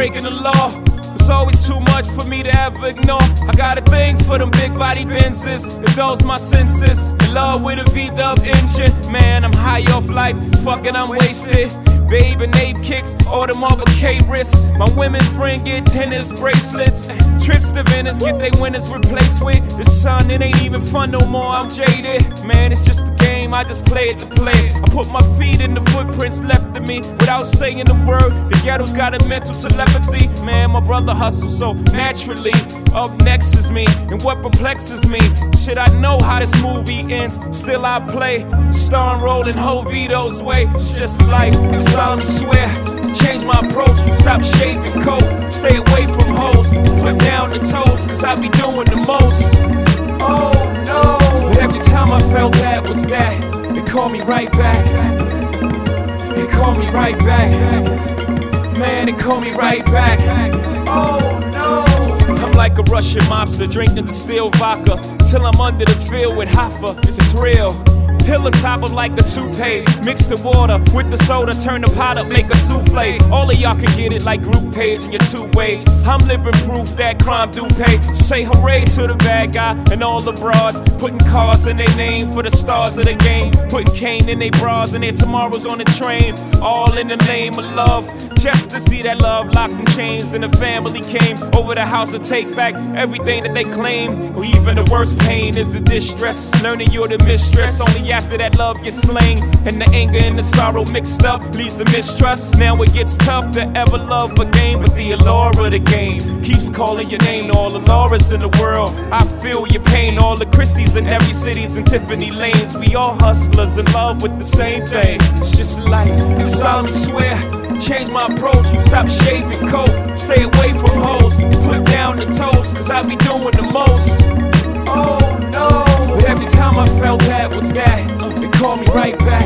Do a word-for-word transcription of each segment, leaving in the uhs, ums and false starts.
breaking the law. It's always too much for me to ever ignore. I got a thing for them big body Benzes. It dulls my senses. In love with a V-dub engine. Man, I'm high off life. Fucking, I'm wasted. Babe and Abe kicks, all them other K wrists. My women friend get tennis bracelets. Trips to Venice, get they winners replaced with. The sun, it ain't even fun no more, I'm jaded. Man, it's just a game, I just play it to play it. I put my feet in the footprints left of me without saying a word. The ghetto's got a mental telepathy. Man, my brother hustles so naturally. Up next is me, and what perplexes me, shit, I know how this movie ends. Still I play, starring rolling Jovito's way. It's just life, I solemnly swear. Change my approach, stop shaving coat, stay away from hoes, put down the toes, cause I be doing the most. Oh no, but every time I felt that was that, it called me right back. It called me right back. Man, it called me right back. Oh no, I'm like a Russian mobster, drinking distilled vodka till I'm under the field with Hoffa. It's real. Pillow top them like a toupee. Mix the water with the soda, turn the pot up, make a souffle. All of y'all can get it like group page in your two ways. I'm living proof that crime do pay. So say hooray to the bad guy and all the broads, putting cars in their name for the stars of the game, putting cane in their bras and their tomorrows on the train, all in the name of love. Just to see that love locked in chains, and the family came over the house to take back everything that they claim. Or even the worst pain is the distress, learning you're the mistress only after that love gets slain, and the anger and the sorrow mixed up leads to mistrust. Now it gets tough to ever love again, but the allure of the game keeps calling your name. All the Lauras in the world, I feel your pain. All the Christies in every city's and Tiffany lanes. We all hustlers in love with the same thing. It's just life, I solemnly swear. Change my approach, stop shaving coat, stay away from hoes, put down the toes, cause I be doing the most. Oh no, but every time I felt that was that, it called me right back.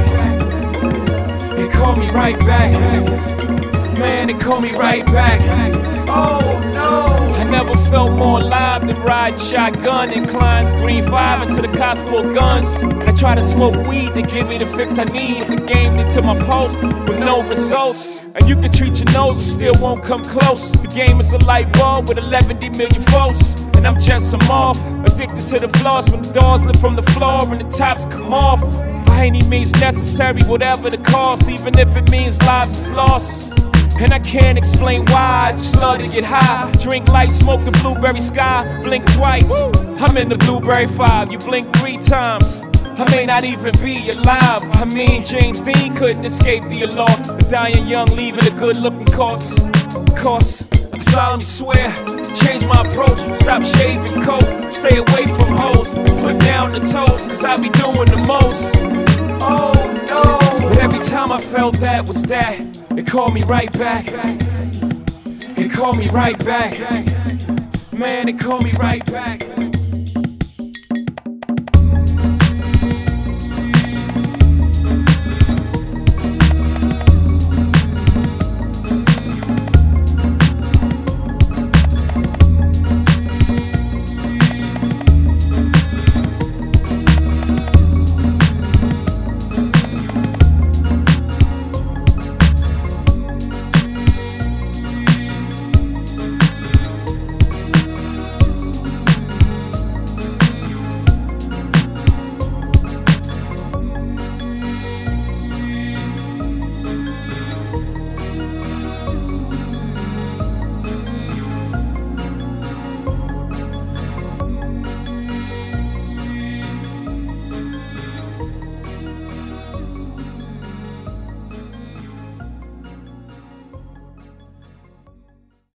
It called me right back. Man, it called me right back. Oh no, I never felt more alive than riding shotgun in Klein's Green five until the cops pulled guns. I try to smoke weed to give me the fix I need. The game into my pulse with no results. And you can treat your nose and still won't come close. The game is a light bulb with eleven million volts. And I'm just some off, addicted to the flaws. When the doors lift from the floor and the tops come off. By any means necessary, whatever the cost, even if it means lives is lost. And I can't explain why, I just love to get high. Drink light, smoke the blueberry sky, blink twice. I'm in the blueberry five, you blink three times. I may not even be alive. I mean, James Dean couldn't escape the allure. The dying young leaving a good-looking corpse. Of course, I solemnly swear, change my approach, stop shaving coat, stay away from hoes, put down the toes, cause I be doing the most. Oh no, but every time I felt that was that, it called me right back. It called me right back. Man, it called me right back.